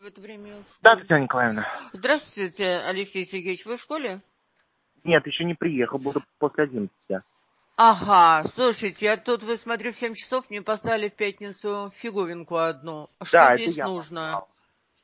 это время в Да, школе. Татьяна Николаевна. Здравствуйте, Алексей Сергеевич, вы в школе? Нет, еще не приехал, буду после 11. Ага, слушайте, я тут, вы, смотрю, в 7 часов мне послали в пятницу фиговинку одну. А что Да, это здесь я нужно? послал.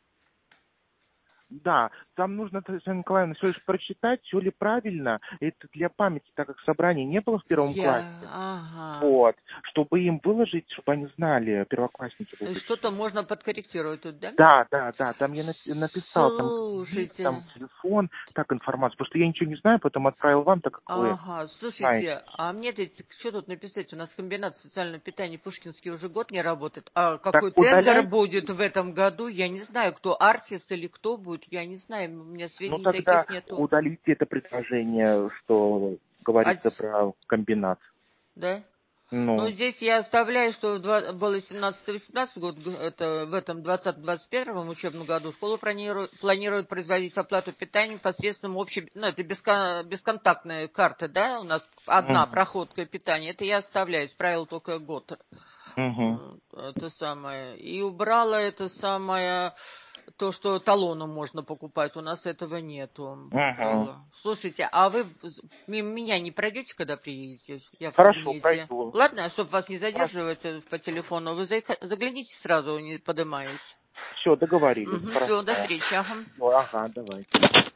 Да, там нужно, Татьяна Николаевна, все лишь прочитать, все ли правильно. Это для памяти, так как собрания не было в первом классе. Ага. Вот, чтобы им выложить, чтобы они знали, первоклассники То есть будут. что-то можно подкорректировать тут, да? Да, там я написал, там реквизит, там Слушайте. телефон, так информацию. Потому что я ничего не знаю, потом отправил вам, так как вы Ага, слушайте, знаете. а мне что тут написать? У нас комбинат социального питания Пушкинский уже год не работает. А Так какой тендер удаляйте. будет в этом году, я не знаю. Кто, Артис или кто будет, я не знаю. У меня Ну сведений тогда таких нету. удалите это предложение, что А, говорится про комбинат. да? Ну, Ну, здесь я оставляю, что было 17-18 год, это в этом 20-21 учебном году школа планирует производить оплату питания посредством общей, ну, это бесконтактная карта, да, у нас одна угу, проходка питания, это я оставляю, исправила только год. угу, Это самое. И убрала это самое, то, что талоном можно покупать. У нас этого нету. угу. Слушайте, а вы мимо меня не пройдете, когда приедете? Я в Хорошо, кабинете. пройду. Ладно, чтобы вас не Хорошо. задерживать по телефону, вы загляните сразу, не подымаясь. Все, договорились. Все, до Хорошо. встречи. Ага. Ага, давайте.